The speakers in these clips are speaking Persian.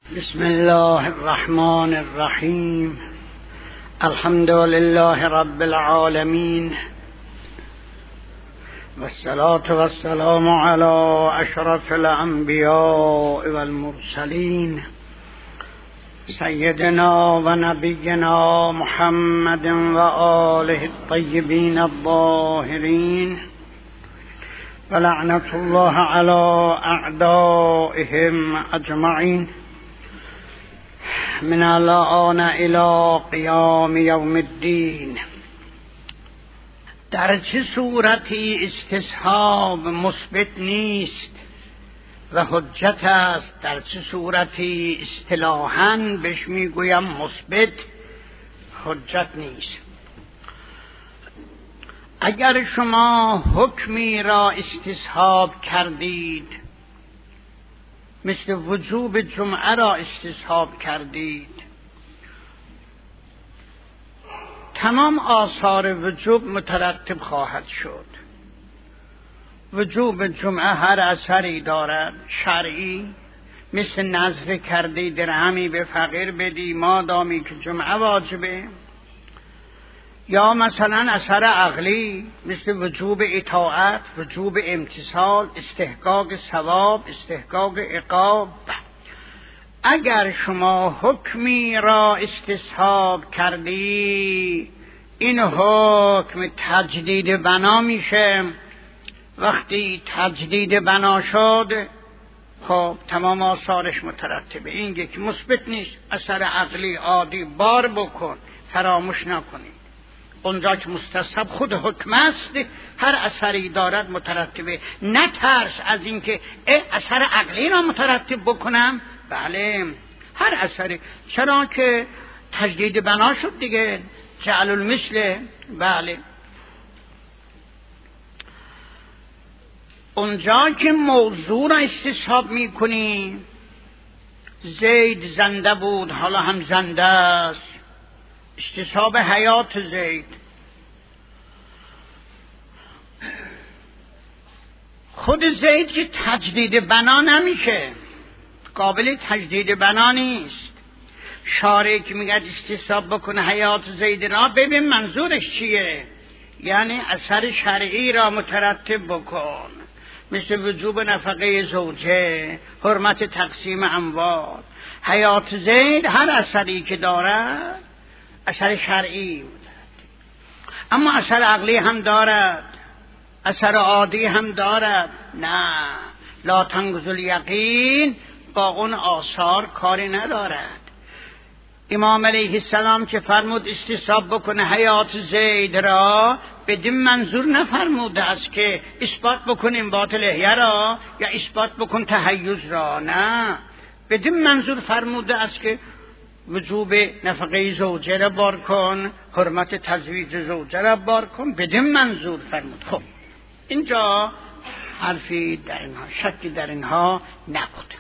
بسم الله الرحمن الرحیم. الحمد لله رب العالمین والصلاة والسلام علی اشرف الانبیاء والمرسلین سیدنا و نبینا محمد و آله الطیبین الطاهرین و لعنت الله علی اعدائهم اجمعین من الآن الی قیام یوم الدین. در چه صورتی استصحاب مثبت نیست و حجت است، در چه صورتی اصطلاحاً بهش میگویم مثبت حجت نیست. اگر شما حکمی را استصحاب کردید، مثل وجوب جمعه را استصحاب کردید، تمام آثار وجوب مترتب خواهد شد. وجوب جمعه هر اثری دارد شرعی، مثل نذر کردی درهمی به فقیر بدی مادامی که جمعه واجبه، یا مثلا اثر عقلی مثل وجوب اطاعت، وجوب امتثال، استحقاق ثواب، استحقاق عقاب. اگر شما حکمی را استصحاب کردی، این حکم تجدید بنا میشه. وقتی تجدید بنا شد، خب تمام آثارش مترتبه. این یکی مثبت نیست. اثر عقلی عادی بار بکن، فراموش نکنید. اونجا که مستصحب خود حکم است، هر اثری دارد مترتبه. نترس از اینکه اثر عقلی را مترتب بکنم. بله، هر اثری، چرا که تجدید بنا شد دیگه، جعل المثل. بله، اونجا که موضوع را استصحاب میکنی، زید زنده بود حالا هم زنده است، استصحاب حیات زید. خود زید که تجدید بنا نمیشه، قابل تجدید بنا نیست. شارع که میگه استصحاب بکنه حیات زید را، ببین منظورش چیه، یعنی اثر شرعی را مترتب بکن، مثل وجوب نفقه زوجه، حرمت تقسیم اموال. حیات زید هر اثری که دارد اثر شرعی بود، اما اثر عقلی هم دارد، اثر عادی هم دارد. نه، لا تنقض الیقین با اون آثار کاری ندارد. امام علیه السلام که فرمود استصحاب بکنه حیات زید را، بدین منظور نفرموده است که اثبات بکنیم باطل احیا را یا اثبات بکن تحیز را. نه، بدین منظور فرموده است که وجوب نفقه زوجه را بار کن، حرمت تزویج زوجه را بار کن، بدین منظور فرمود. خب اینجا حرفی در اینها، شکی در اینها نبود.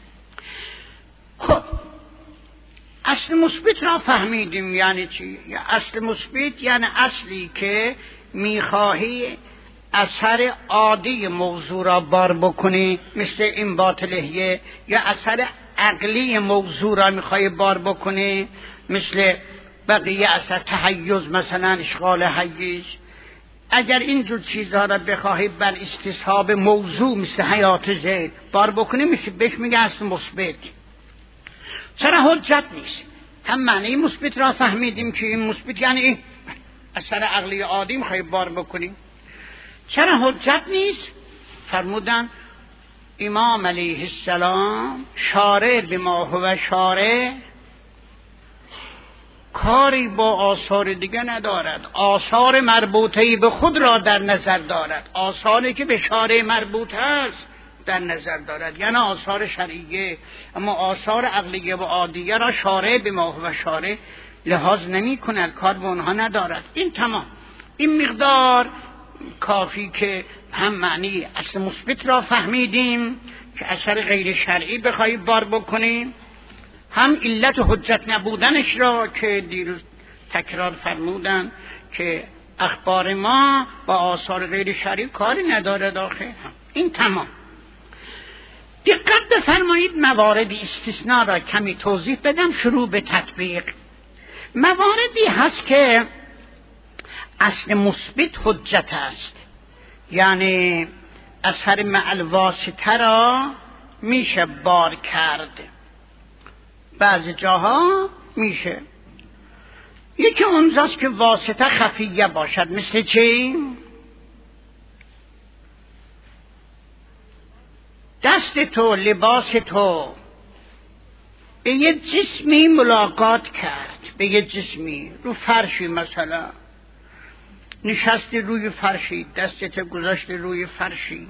خب اصل مثبت را فهمیدیم یعنی چی؟ یا اصل مثبت یعنی اصلی که میخواهی اثر عادی موضوع را بار بکنی، مثل این باطلهیه، یا اثر عقلی موضوع را میخوای بار بکنی، مثل بقیه اثر تحیز، مثلا اشغال حیز. اگر اینجور چیزها را بخواهی بر استصحاب موضوع مثل حیات زید بار بکنی، میشه بهش میگه اصل مثبت. چرا حجت نیست؟ هم معنی مثبت را فهمیدیم که این مثبت یعنی اثر عقلی عادی میخوای بار بکنی. چرا حجت نیست؟ فرمودن امام علیه السلام شارع بما هو شارع کاری با آثار دیگه ندارد، آثار مربوطه به خود را در نظر دارد، آثاری که به شارع مربوط است در نظر دارد، یعنی آثار شرعیه. اما آثار عقلیه و عادیه را شارع بما هو شارع لحاظ نمی کند، کار به اونها ندارد. این تمام، این مقدار کافی که هم معنی اصل مثبت را فهمیدیم که اثر غیر شرعی بخوایی بار بکنیم، هم علت حجت نبودنش را که دیروز تکرار فرمودن که اخبار ما با آثار غیر شرعی کاری نداره داخل. این تمام. دقت بفرمایید، موارد استثناء را کمی توضیح بدم شروع به تطبیق. مواردی هست که اصل مثبت حجت است، یعنی اثر مع الواسطه را میشه بار کرد، بعضی جاها میشه. یکی اونجاست که واسطه خفیه باشد. مثل چی؟ دست تو، لباس تو به یه جسمی ملاقات کرد، به یه جسمی رو فرشی، مثلا نشستی روی فرشی، دستت گذاشتی روی فرشی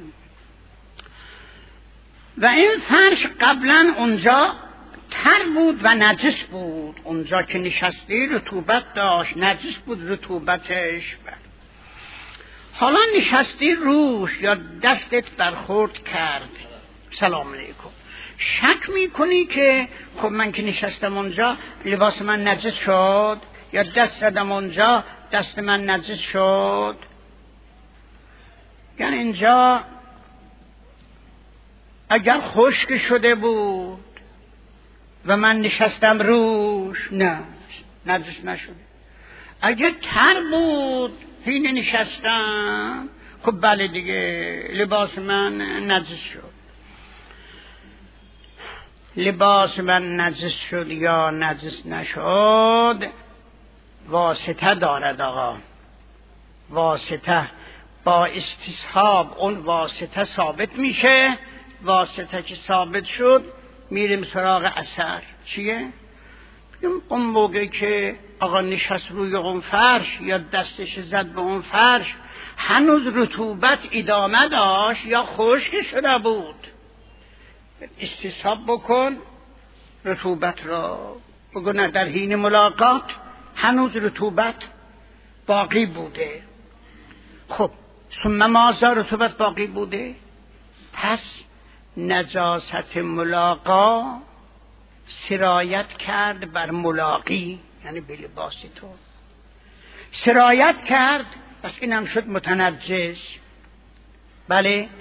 و این فرش قبلا اونجا تر بود و نجس بود، اونجا که نشستی رطوبت داشت، نجس بود رطوبتش. حالا نشستی روش یا دستت برخورد کرد، سلام علیکم، شک میکنی که خب من که نشستم اونجا لباس من نجس شد، یا دست زدم اونجا دست من نجس شد. یعنی اینجا اگر خشک شده بود و من نشستم روش، نه نجس نشده. اگر تر بود حین نشستم، خب بله دیگه لباس من نجس شد. لباس من نجس شد یا نجس نشد واسطه دارد آقا. واسطه با استصحاب اون واسطه ثابت میشه. واسطه که ثابت شد میریم سراغ اثر. چیه؟ اون موقع که آقا نشست روی اون فرش یا دستش زد به اون فرش هنوز رطوبت ادامه داشت یا خشک شده بود، استصحاب بکن رطوبت را، بگو نه در حین ملاقات هنوز رطوبت باقی بوده. خب ثم ماذا؟ رطوبت باقی بوده، پس نجاست ملاقا سرایت کرد بر ملاقی، یعنی به لباس تو سرایت کرد، پس اینم شد متنجس. بله،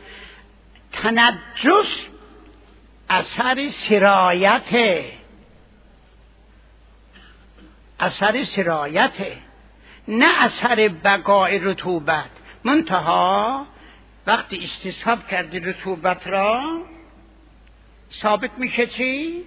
تنجس اثر سرایته، اثر سرایته، نه اثر بقای رطوبت. منتها وقتی استصحاب کردی رطوبت را ثابت میشه چی؟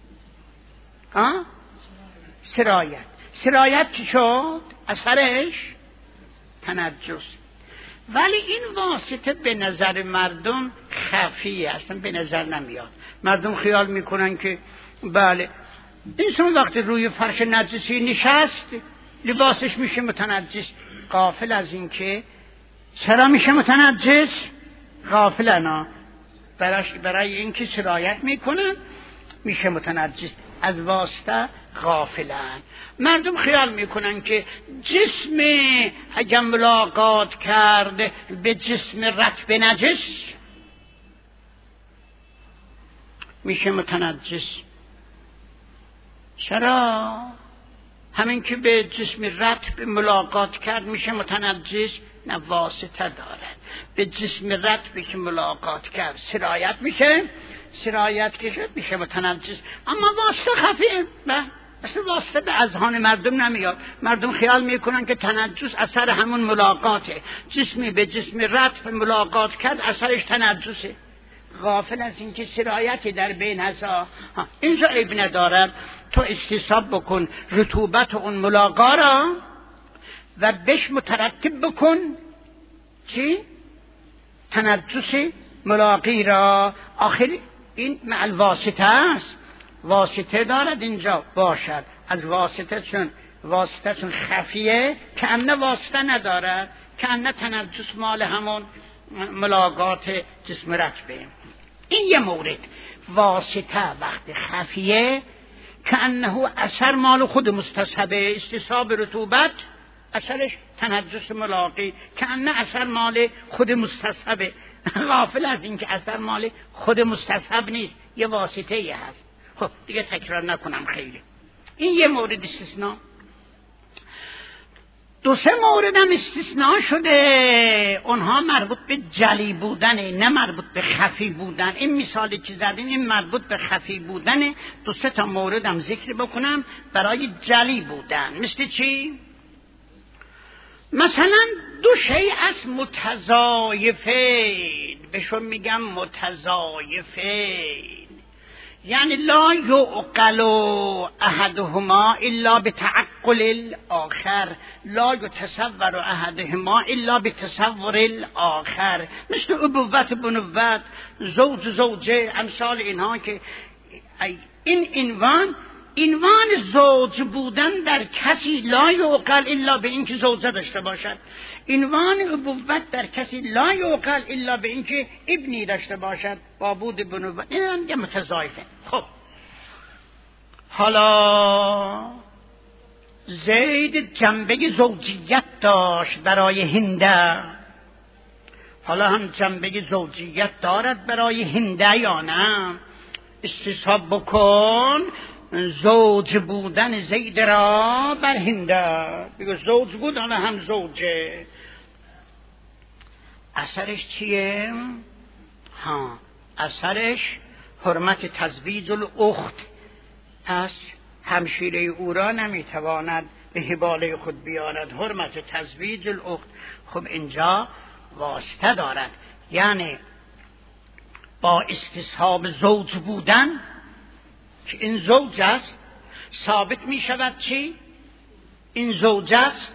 سرایت. سرایت چی شد؟ اثرش تنجس. ولی این واسطه به نظر مردم خفیه، اصلا به نظر نمیاد. مردم خیال میکنن که بله انسان وقتی روی فرش نجسی نشست لباسش میشه متنجس. غافل از این که چرا میشه متنجس؟ غافلن، برای اینکه سرایت میکنن میشه متنجس. از واسطه غافلن. مردم خیال میکنن که جسم اگر ملاقات کرد به جسم رطب نجس میشه متنجس. چرا؟ همین که به جسم رطب ملاقات کرد میشه متنجس؟ نه، واسطه دارد. به جسم رطبی که ملاقات کرد سرایت میشه، سرایت که شد میشه متنجس. اما واسطه خفیه، اصلا واسطه به اذهان مردم نمیاد. مردم خیال میکنن که تنجس اثر همون ملاقاته، جسمی به جسم رطب ملاقات کرد اثرش تنجسه. غافل از اینکه سرایتی در بین هست. اینجا عیب ندارد، تو استصحاب بکن رطوبت اون ملاقا را و بهش مترتب بکن چی؟ تنجس ملاقی را. آخر این مع الواسطه است، واسطه دارد اینجا باشد. از واسطه چون خفیه که انه واسطه ندارد، که انه تنجس مال همون ملاقات جسم رطبه. این یه مورد. واسطه وقت خفیه که انه اثر مال خود مستصحبه، استصحاب رطوبت اثرش تنجس ملاقی، که انه اثر مال خود مستصحبه. غافل از این که اثر مال خود مستصحب نیست، یه واسطه یه هست. خب دیگه تکرار نکنم خیلی. این یه مورد استثناء. دو سه مورد هم استثناء شده، اونها مربوط به جلی بودنه نه مربوط به خفی بودن. این مثالی که زدیم این مربوط به خفی بودنه. دو سه تا مورد هم ذکر بکنم برای جلی بودن. مثل چی؟ مثلا دو شیء از متضایفین، بهشون میگم متضایفین، یعنی لا یعقل احدهما الا بتعقل الاخر، لا یتصور احدهما الا بتصور الاخر. مثل ابوت بنوت، زوج زوجه، امثال اینها که این عنوان زوج بودن در کسی لا یعقل الا به اینکه زوجه داشته باشد، عنوان ابوت در کسی لا یعقل الا به اینکه ابنی داشته باشد، بابود بنوت. این هم متضایفه. خب حالا زید جنبه زوجیت داشت برای هنده، حالا هم جنبه زوجیت دارد برای هنده یا نه؟ استصحاب بکن زوج بودن زید را بر هنده، بگو زوج بود حالا هم زوجه. اثرش چیه؟ اثرش حرمت تزویج الاخت. پس همشیره او را نمیتواند به حباله خود بیارد، حرمت تزویج الاخت. خب اینجا واسطه دارد، یعنی با استصحاب زوج بودن که این زوج است ثابت می شود چی؟ این زوج است،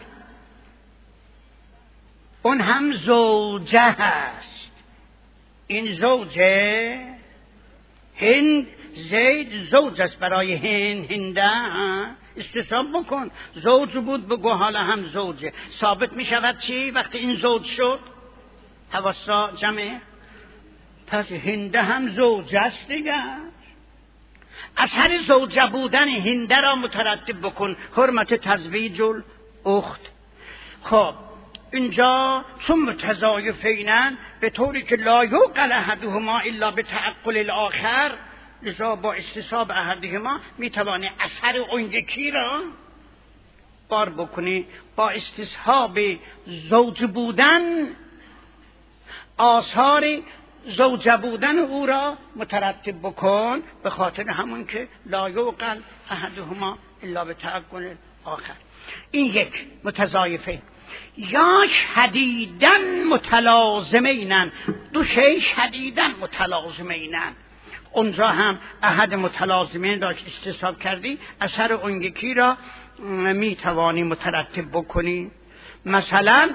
اون هم زوجه هست. این زوجه هند، زید زوج است برای هنده. استصحاب بکن زوج بود، بگو حالا هم زوجه. ثابت می شود چی وقتی این زوج شد؟ حواسا جمعه. پس هنده هم زوج است دیگه. اثر زوجه بودن هنده را مترتب بکن حرمت تزویج الاخت. خب اینجا چون متضایفینن به طوری که لا یعقل احدهما الا بتعقل الاخر، لذا با استصحاب احدهما میتوانی اثر اون یکی را بار بکنی. با استصحاب زوج بودن آثار زوجه بودن او را مترتب بکن، به خاطر همون که لا یعقل احدهما الا بتعقل الاخر. این یک متضایفه. یا شدیدن متلازمینن، دو شی شدیدن متلازمینن. اونجا هم احد متلازمین را که استصحاب کردی اثر اون یکی را میتوانی مترتب بکنی. مثلا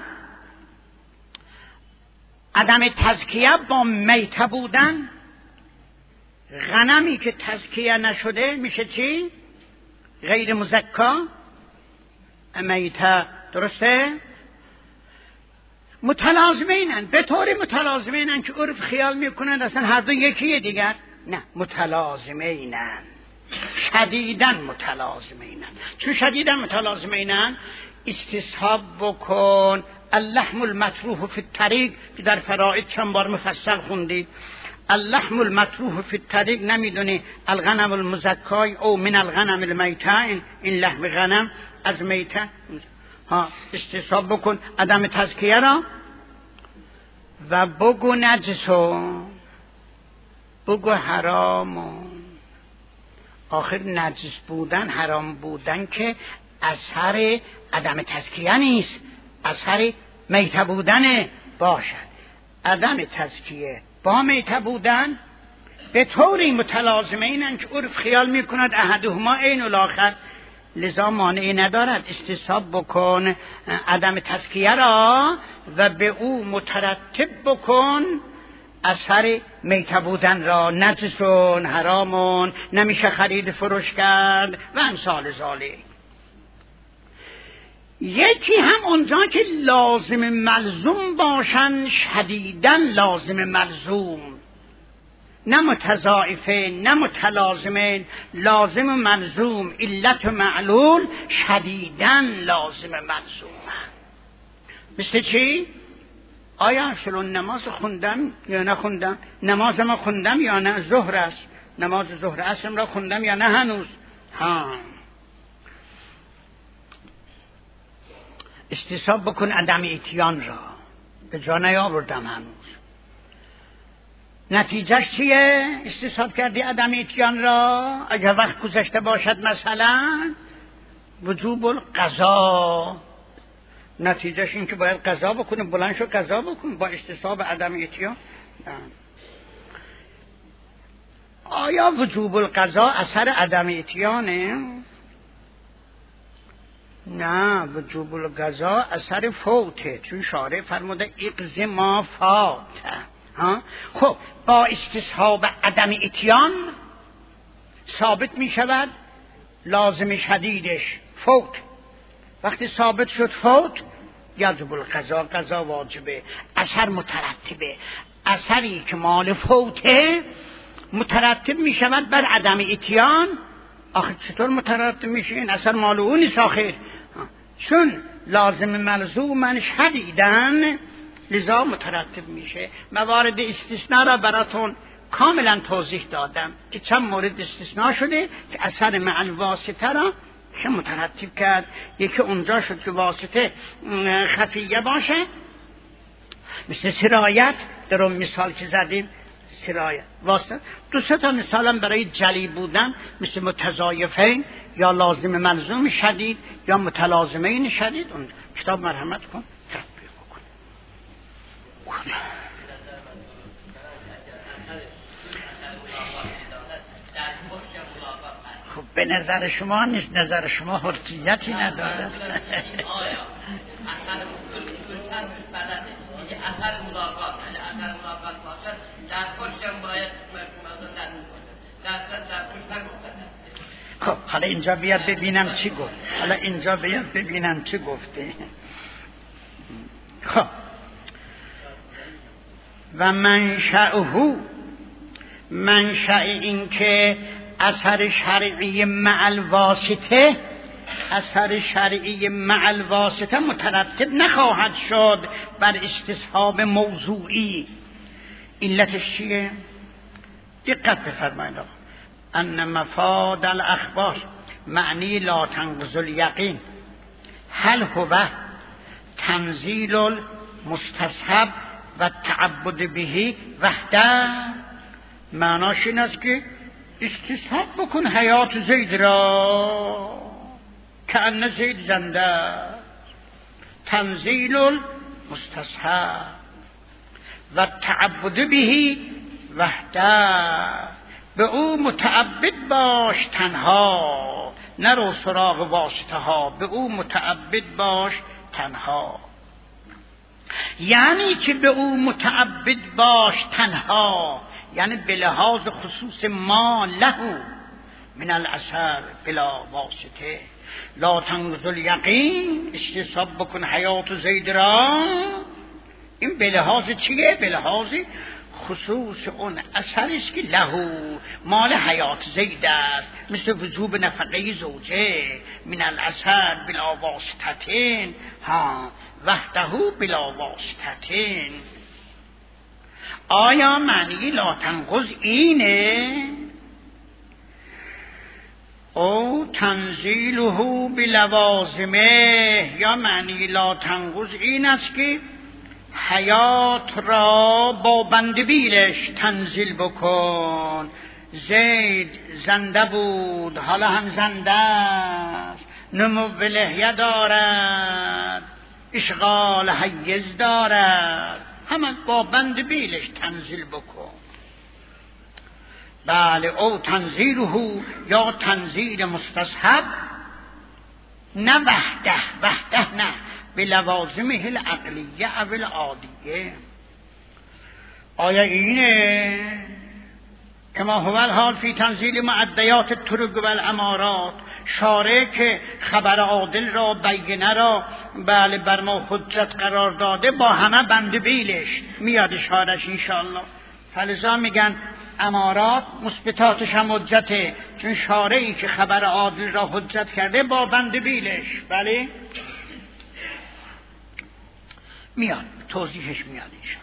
عدم تزکیه با میته بودن، غنمی که تزکیه نشده میشه چی؟ غیر مزکا، میته. درسته؟ متلازمینن، به طور متلازمینن که عرف خیال میکنن اصلا هر دو یکیه دیگر. نه، متلازمینن، شدیدن متلازمینن. چون شدیدن متلازمینن استصحاب بکن اللحم المطروح فی الطریق که در فرائض چند بار مفصل خوندید. اللحم المطروح فی الطریق نمیدونی الغنم المزکای او من الغنم المیته، این لحم غنم از میته. استصحاب بکن عدم تزکیه را و بگو نجسو، بگو حرامو. آخر نجس بودن حرام بودن که اثر عدم تزکیه نیست، اثر میته بودن باشد. عدم تزکیه با میته بودن به طوری متلازمینن که عرف خیال میکند احدهما عین الاخر، لذا مانعی ندارد. استصحاب بکن عدم تزکیه را و به او مترتب بکن اثر میته بودن را. نجسون، حرامون، نمیشه خرید فروش کرد و امثال ذالک. یکی هم اونجا که لازم ملزوم باشن، شدیدن لازم ملزوم، نه متضاعفه نه متلازمه، لازم و ملزوم، علت و معلول، شدیدن لازم ملزوم. مثل چی؟ آیا شلون نماز خوندم یا نخوندم؟ نماز ما خوندم یا نه؟ ظهر است، نماز ظهر اصلا را خوندم یا نه هنوز؟ استصحاب بکن عدم اتیان را. به جا نیاوردم هنوز. نتیجهش چیه؟ استصحاب کردی عدم اتیان را. اگر وقت گذشته باشد مثلا وجوب القضا، نتیجهش این که باید قضا بکنه. بلند شو قضا بکن با استصحاب عدم اتیان. آیا وجوب القضا اثر عدم اتیانه؟ نه، وجوب القضا اثر فوته، چون شارع فرموده اقض ما فات. خب با استصحاب عدم اتیان ثابت می شود لازم شدیدش فوت. وقتی ثابت شد فوت، یجب القضا، قضا واجبه، اثر مترتبه. اثری که مال فوته مترتب می شود بر عدم اتیان. آخه چطور مترتب میشه؟ این اثر مال اون نیست آخر، چون لازم ملزومن شدیدن لذا مترتب میشه. موارد استثناء را براتون کاملا توضیح دادم که چند مورد استثناء شده که اثر مع الواسطه را که مترتب کرد. یکی اونجا شد که واسطه خفیه باشه، مثل سرایت در اون مثال که زدیم، سرایت واسطه. دو سه تا مثالم برای جلی بودن، مثل متضایفین یا لازم ملزوم شدید یا متلازمین شدید. اون کتاب مرحمت کن تطبیق بکن. خب به نظر شما نیست، نظر شما حرکیتی ندارد. اثر ملاقات، اثر ملاقات باشد در پشتم باید در پشت نگفتن. خب حالا اینجا بیاد ببینم چی گفت. حالا اینجا بیاد ببینم چی گفته. خب و منشأ این که اثر شرعی مع الواسطه، اثر شرعی مع الواسطه مترتب نخواهد شد بر استصحاب موضوعی. علتش چیه؟ دقت بفرمایید. ان مفاد الاخبار معنی لا تنقض الیقین هل هو تنزیل المستصحب و تعبد به وحده. معناش این است که استصحاب بکن حیات زید را که ان زید زنده. تنزیل المستصحب و تعبد به وحده، به او متعبد باش تنها، نرو سراغ واسطه ها، به او متعبد باش تنها. یعنی که به او متعبد باش تنها، یعنی به لحاظ خصوص ما له من الاثر بلا واسطه. لا تنقض الیقین، استصحاب بکن حیات زید را. این به لحاظ چیه؟ به لحاظ خصوص اون اثری است که له مال حیات زید است، مثل وجوب نفقه زوجه من الاثر بلا واسطتین وحده بلا واسطتین. آیا معنی لا تنقض اینه؟ او تنزیله بلوازمه، یا معنی لا تنقض این است که حیات را با بندبیلش تنزیل بکن. زید زنده بود، حالا هم زنده است، نمو لحیه دارد، اشغال حیز دارد، همه با بندبیلش تنزیل بکن. بله، او تنزیله یا تنزیل مستصحب، نه وحده نه، به لوازمه العقلیه او العادیه. آیا اینه کما هو الحال فی تنزیل معدیات الطرق و الامارات، شارع که خبر عادل را بینه را بله بر ما حجت قرار داده، با همه بندبیلش میاد اشارش انشاءالله. فلذا میگن امارات مثبتاتش هم حجته، چون شارعی که خبر عادل را حجت کرده با بندبیلش بله میاد، توضیحش میاد انشاءالله.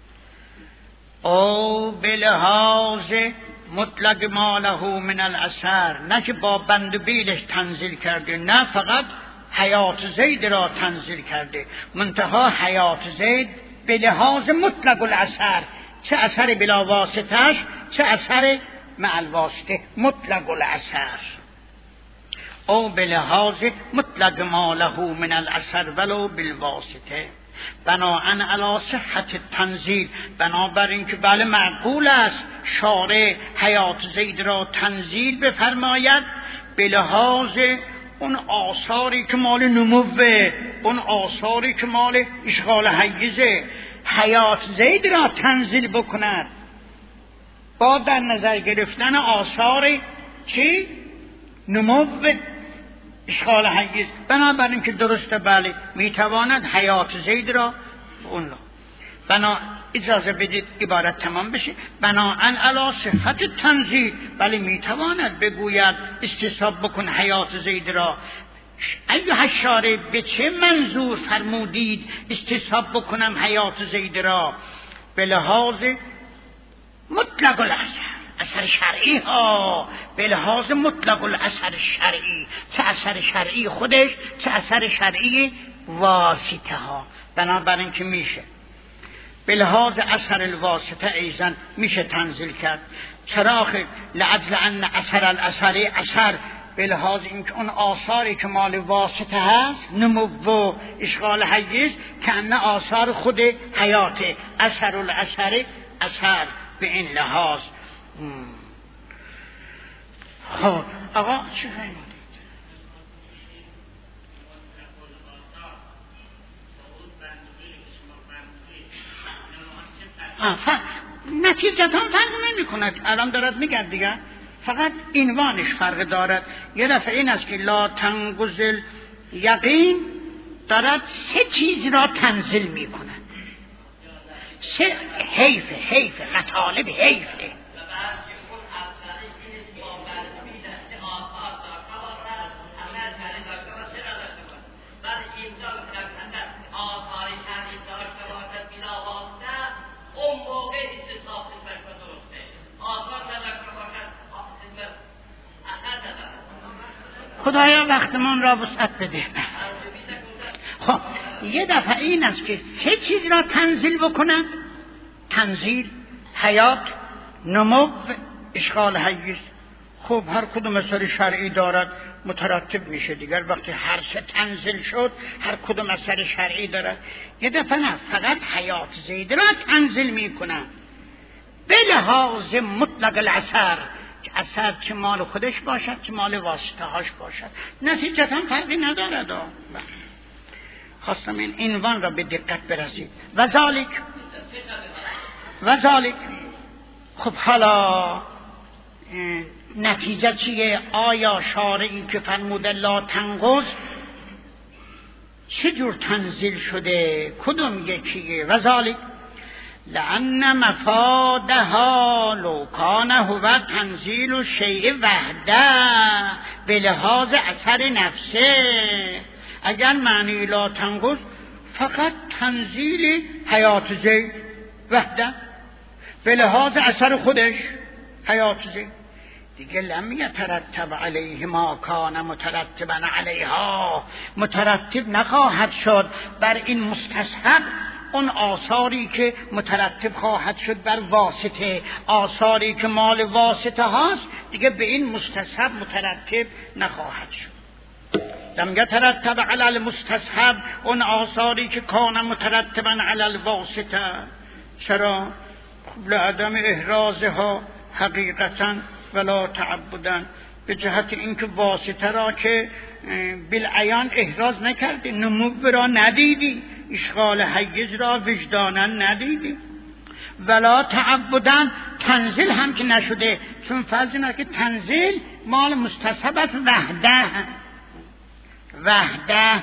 او به لحاظ مطلق ماله من الاثر، نه که با بندبیلش تنزیل کرده، نه فقط حیات زید را تنزیل کرده. منتها حیات زید به لحاظ مطلق الاثر، چه اثر بلا واسطه‌اش چه اثر مع الواسطه، مطلق الاثر او به لحاظ مطلق ما له من الاثر ولو بالواسطه. بناءً علی صحت تنزیل، بنابراین که بله معقول است شارع حیات زید را تنزیل بفرماید به لحاظ اون آثاری که مال نموه، اون آثاری که مال اشغال حیزه، حیات زید را تنزیل بکند با در نظر گرفتن آثار چی؟ نموه اشغال حیز. بنابراین که درسته بله میتواند حیات زید را اون را اجازه بدید عبارت تمام بشه. بناءً علی صحت تنزیل بله میتواند بگوید استصحاب بکن حیات زید را. ایها الشارع به چه منظور فرمودید استصحاب بکنم حیات زید را؟ به لحاظ مطلق الاثر، اثر شرعی ها، به لحاظ مطلق الاثر شرعی، چه اثر شرعی خودش چه اثر شرعی واسطه ها. بنابراین که میشه به لحاظ اثر الواسطه ایضا میشه تنزیل کرد. چرا؟ لعجل ان اثر الاثر اثر به لحاظ اینکه اون آثاری که مال واسطه هست نمو و اشغال حیز که ان آثار خود حیاته، اثر الاثر اثر به این لحاظ. خب آقا چی فرمودید؟ نتیجتا فرق نمی کند. الان دارد میگرد دیگه، فقط عنوانش فرق دارد. یه دفعه این است که لا تنقض یقین دارد سه چیز را تنزیل می کند. سه حیف مطالب حیفه. خدایا وقتمان را وسعت بده. خب یه دفعه این است که سه چیز را تنزیل بکند: تنزیل، حیات، نمو، اشغال حیز. خب هر کدوم اثر شرعی دارد مترتب میشه دیگر. وقتی هر سه تنزیل شد هر کدوم اثر شرعی دارد. یه دفعه نه، فقط حیات زید را تنزیل میکنند به لحاظ مطلق الاثر، اثر چه مال خودش باشد چه مال واسطه هاش باشد، نتیجتا فرقی ندارد. خواستم این عنوان را به دقت برسید. و ذالک. خب حالا نتیجه چیه؟ آیا شارعی که فرموده لا تنقض چه جور تنزیل شده؟ کدوم یکیه؟ و ذالک لأن مفادها لو کان هو تنزیل شیء وحده به لحاظ اثر نفسه. اگر معنی لا تنقض فقط تنزیل حیات زید وحده به لحاظ اثر خودش حیات زید دیگه، لم یترتب علیه ما کان مترتبا علیها، مترتب نخواهد شد بر این مستصحب اون آثاری که مترتب خواهد شد بر واسطه، آثاری که مال واسطه هاست دیگه به این مستصحب مترتب نخواهد شد. لم یترتب علی المستصحب اون آثاری که کان مترتبا علی الواسطه. چرا؟ لعدم احرازها حقیقتا ولا تعبدا، به جهت اینکه واسطه را که بالعیان احراز نکردی، نمو را ندیدی، اشغال حیز را وجدانا ندیدی، ولا تعبدا تنزیل هم که نشده، چون فرض اینه که تنزیل مال مستصحب است وحده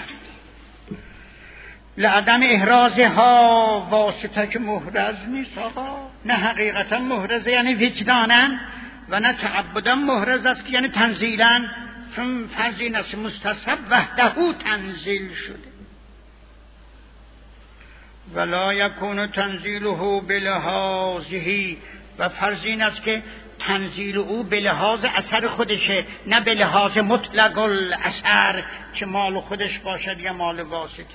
لعدم احرازها، واسطه که محرز نیست آقا، نه حقیقتا محرزه یعنی وجدانا، و نه تعبدا محرز است که یعنی تنزیلا، چون فرض این است مستصحب وحده تنزیل شده. ولا یکون تنزیله بلحاظه، و فرض این است که تنزیل او به لحاظ اثر خودشه، نه به لحاظ مطلق الاثر که مال خودش باشد یا مال واسطه.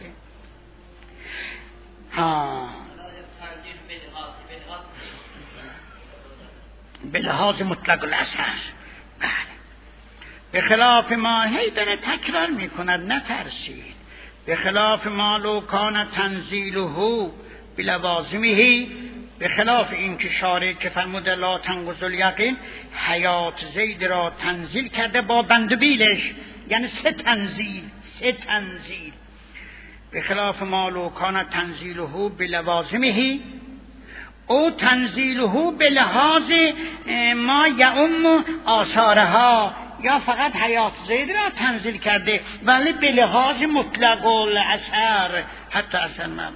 به لحاظ مطلق الاثر. بله. به خلاف ما، هی داره تکرار میکند، نترسید. به خلاف ما لو کان تنزیله بلوازمه، به خلاف این که شارع که فرموده لا تنقض الیقین، حیات زید را تنزیل کرده با بند و بیلش، یعنی سه تنزیل. به خلاف ما لو کان تنزیله بلوازمه او تنزیله به لحاظ ما یعم آثارها، یا فقط حیات زید را تنزیل کرده ولی به لحاظ مطلق الاثر، حتی اثر معلوم.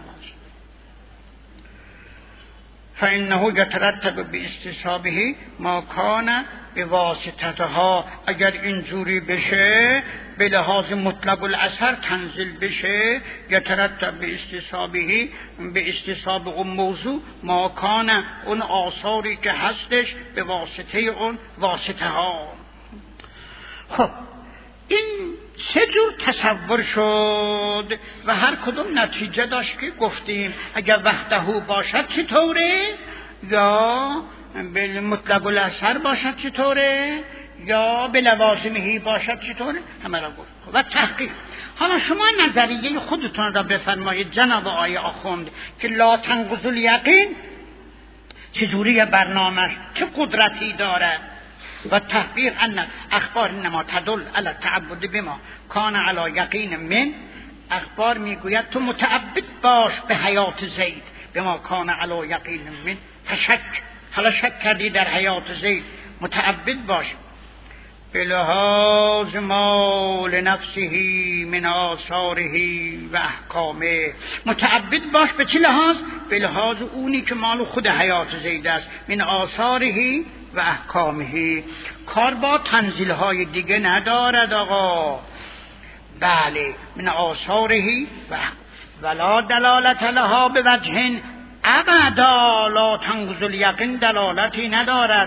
فإنه يترتب باستصحابه ما کان به واسطتها، اگر اینجوری بشه به لحاظ مطلق الاثر تنزیل بشه، یترتب به استصحابه، به استصحاب اون موضوع ما کان، اون آثاری که هستش به واسطه اون واسطه ها. خب این سه جور تصور شد و هر کدوم نتیجه داشت که گفتیم. اگر وحده باشد چطوره، یا به مطلق الاثر باشد چطوره، یا به لوازمهی باشد چطوره، همه را گفت. و تحقیق. حالا شما نظریه خودتون را بفرمایید جناب آقای آخوند که لا تنقض الیقین چجوری برنامه‌اش، چه قدرتی دارد. و تحقیق ان اخبار انما تدل علی التعبد بما کان علی یقین من، اخبار میگوید تو متعبد باش به حیات زید بما کان علی یقین من، تشک، حالا شک کردی در حیات زید، متعبد باش به لحاظ ما لنفسه من آثاره و احکامه. متعبد باش به چه لحاظ؟ به لحاظ اونی که مال خود حیات زید است، من آثاره و احکامه. کار با تنزیل های دیگه ندارد آقا. بله، من آثاره و ولا دلالت لها به وجه ابدا لا تنقض الیقین، دلالتی ندارد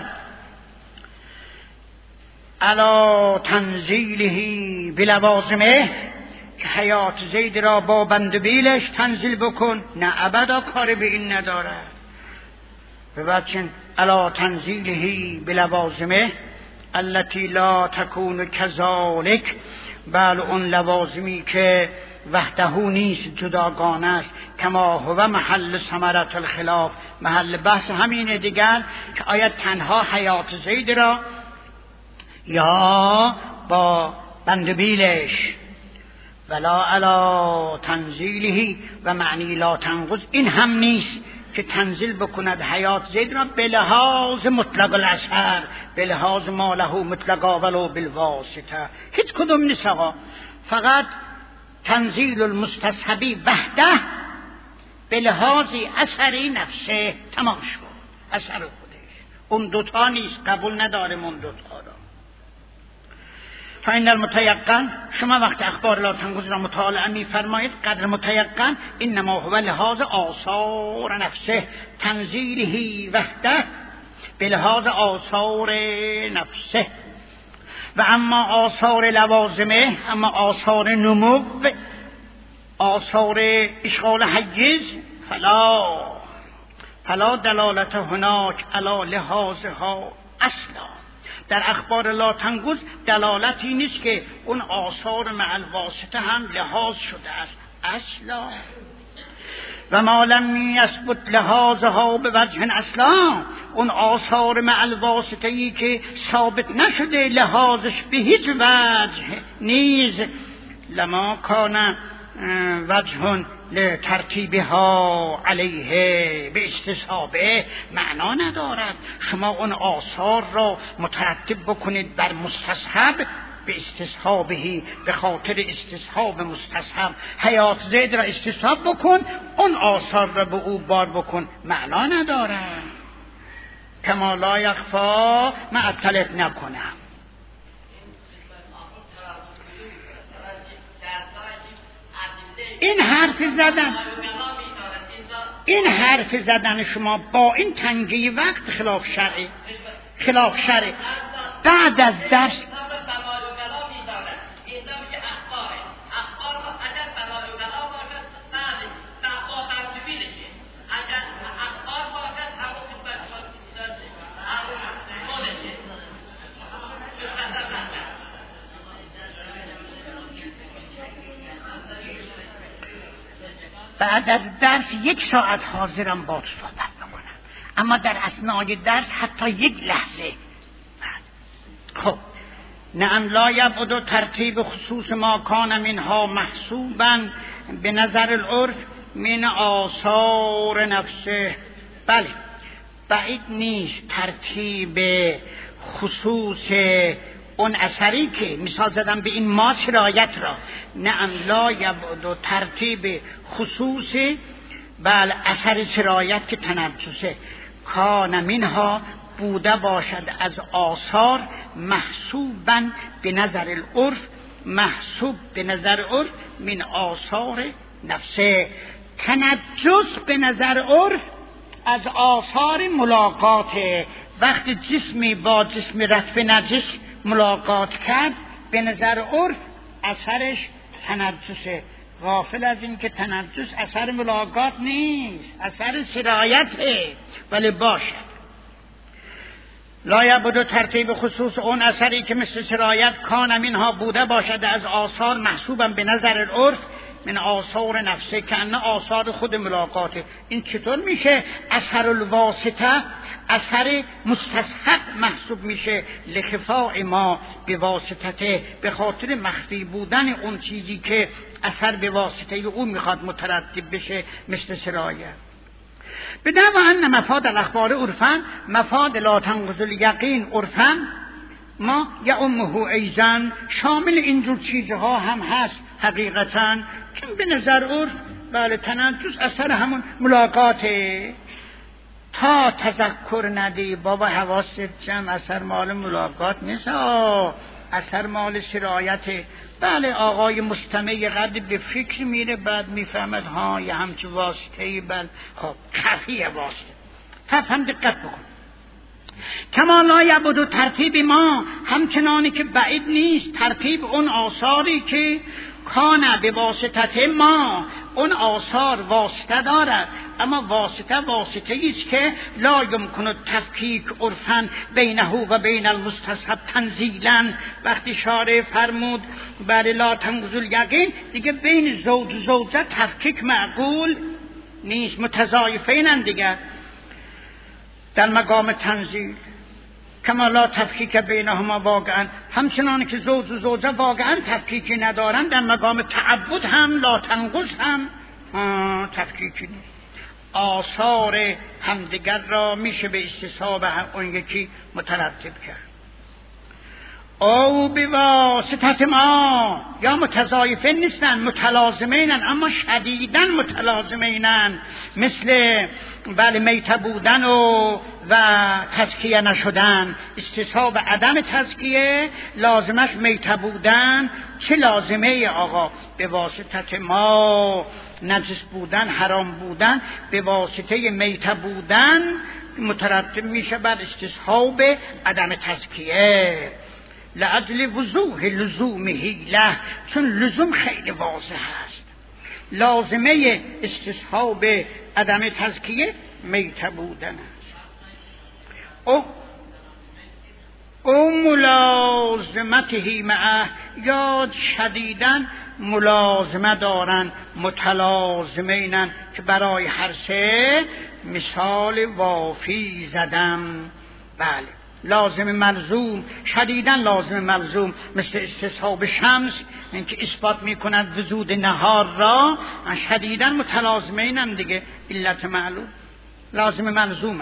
علا تنزیله بلوازمه که حیات زید را با بندبیلش تنزیل بکن، نه ابدا کار به این ندارد. به وجه علا تنزیله بلوازمه التي لا تكون كذلك، بل اون لوازمی که وحده نیست، جداگانه است، کما هو محل ثمرة الخلاف، محل بحث همینه دیگر که آیا تنها حیات زید را یا با بندبیلش. ولا علا تنزیله و معنی لا تنقض این هم نیست که تنزیل بکند حیات زید را به لحاظ مطلق الاثر، به لحاظ ما له مطلقا ولو بالواسطه، هیچ کدوم نیست آقا. فقط تنزیل المستصحبی وحده به لحاظ اثری نفسه، تمام شد، اثر خودش. اون دوتا نیست، قبول ندارم اون دوتا را. فإن المتيقن، شما وقت اخبار لا تنقض را مطالعه می فرمایید، قدر متيقن انما هو لحاظ آثار نفسه، تنزیله وحده به لحاظ آثار نفسه. و اما آثار لوازمه، اما آثار نمو، آثار اشغال حیز، فلا دلالت هناک علی لحاظها اصلا. در اخبار لا تنقض دلالتی نیست که اون آثار مع الواسطه هم لحاظ شده است اصلا. و ما لم یثبت لحاظها به وجه اصلا، اون آثار مع الواسطه ای که ثابت نشده لحاظش به هیچ وجه نیز، لما کان وجه لترتیبها علیه به استصحابه، معنا ندارد شما اون آثار را مترتب بکنید بر مستصحب به استصحابهی، به خاطر استصحاب مستصحب حیات زید را استصحاب بکن، اون آثار را به او بار بکن، معنا ندارد. کما لا یخفا، معطلت نکنم. این حرف زدن شما با این تنگی وقت خلاف شرعی. خلاف شرع. بعد از درس بعد از درس 1 ساعت حاضرم با تو صحبت بکنم، اما در اثنای درس حتی 1 لحظه. خب نعم لا یبعد ترتیب خصوص ما کان منها محسوبا به نظر العرف من آثار نفسه. بله بعید نیست ترتیب خصوص اون اثری که مثال زدم به این ما سرایت را، نعم لا یبعد ترتیب خصوص بله اثر سرایت که تنجسه، کان منها بوده باشد از آثار محسوبا به نظر العرف، محسوب به نظر عرف من آثار نفسه. تنجس به نظر عرف از آثار ملاقاته، وقتی جسمی با جسم رطب نجس ملاقات کرد به نظر عرف اثرش تنجسه. غافل از این که تنجس اثر ملاقات نیست، اثر سرایته. ولی باشد لا یبعد ترتیب خصوص اون اثری که مثل سرایت کان منها بوده باشد از آثار محسوبا به نظر العرف من آثار نفسه، که انه آثار خود ملاقاته. این چطور میشه اثر الواسطه اثر مستصحب محسوب میشه؟ لخفاء ما به واسطته، به خاطر مخفی بودن اون چیزی که اثر به واسطه اون میخواد مترتب بشه مثل سرایت. به دعوا ان مفاد الاخبار عرفا مفاد لا تنقض الیقین عرفا ما یعمه ایضا، شامل اینجور چیزها هم هست حقیقتا، که به نظر عرف بله تنجس اثر همون ملاقاته. تا تذکر ندی بابا حواست جمع، اثر مال ملاقات نیست، اثر مال سرایته. بله آقای مستمع قدر به فکر میره، بعد میفهمد ها یه همچه واسطه‌ای. بله خب خفیه واسطه، هم دقت بکن. کما لا یبعد ترتیب ما، همچنانی که بعید نیست ترتیب اون آثاری که کانه به واسطه ما، اون آثار واسطه دارد، اما واسطه ایست که لا یمکن تفکیک عرفا بینه و بین المستصحب تنزیلا. وقتی شارع فرمود بر لا تنقض الیقین، دیگه بین زوج و زوجه تفکیک معقول نیست، متضایفینن دیگه در مقام تنزیل. کما لا تفکیک بینهما واقعا، همچنان که زوج و زوجه واقعا تفکیکی ندارن، در مقام تعبد هم لا تنقض هم تفکیکی نیست. آثار همدیگر را میشه به استصحاب اون یکی مترتب کرد. او بواسطه ما، یا متضایفین نیستن متلازمینن، اما شدیدن متلازمینن، مثل بله میته بودن و تزکیه نشدن. استصحاب عدم تزکیه لازمش میته بودن. چه لازمه آقا؟ به واسطه ما نجس بودن، حرام بودن، به واسطه میته بودن مترتب میشه بر استصحاب عدم تزکیه. لعجل وضوح لزومه له، چون لزوم خیلی واضح است. لازمه استصحاب عدم تزکیه میته بودن است. او ملازمته معه، یا شدیدن ملازمه دارن، متلازمینن، که برای هر سه مثال وافی زدم. بله لازم ملزوم، شدیداً لازم ملزوم، مثل استصحاب شمس، این که اثبات میکند وجود نهار را، شدیداً متلازمین هم دیگه، علت معلوم لازم ملزوم.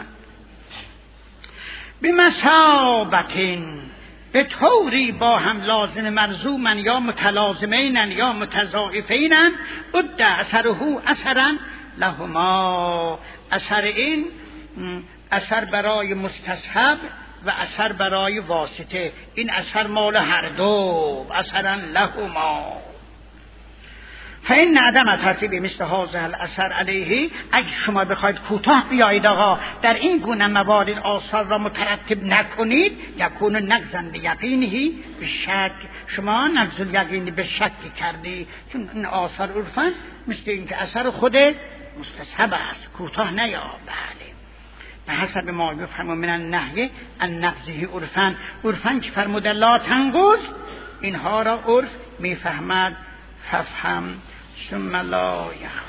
بمثابتین، به طوری با هم لازم ملزومن یا متلازمینن یا متضاعفینن، اد اثره اثرا لهما، اثر این اثر برای مستصحب و اثر برای واسطه، این اثر مال هر دو، اثرا لهما. فإن عدم ترتیب مثل هذا الاثر علیه، اگه شما بخواید کوتاه بیایید آقا در این گونه موارد آثار را مترتب نکنید، یکون نقضاً لیقینه به شک، شما نقض الیقین به شک کردی، چون این آثار عرفاً مثل اینکه اثر خود مستصحب است، کوتاه نیا. بله به حسب ما یفهم من النهی ان نقضه عرفاً که فرموده لا تنقض، اینها را عرف میفهمد. ففهم ثم لا یخ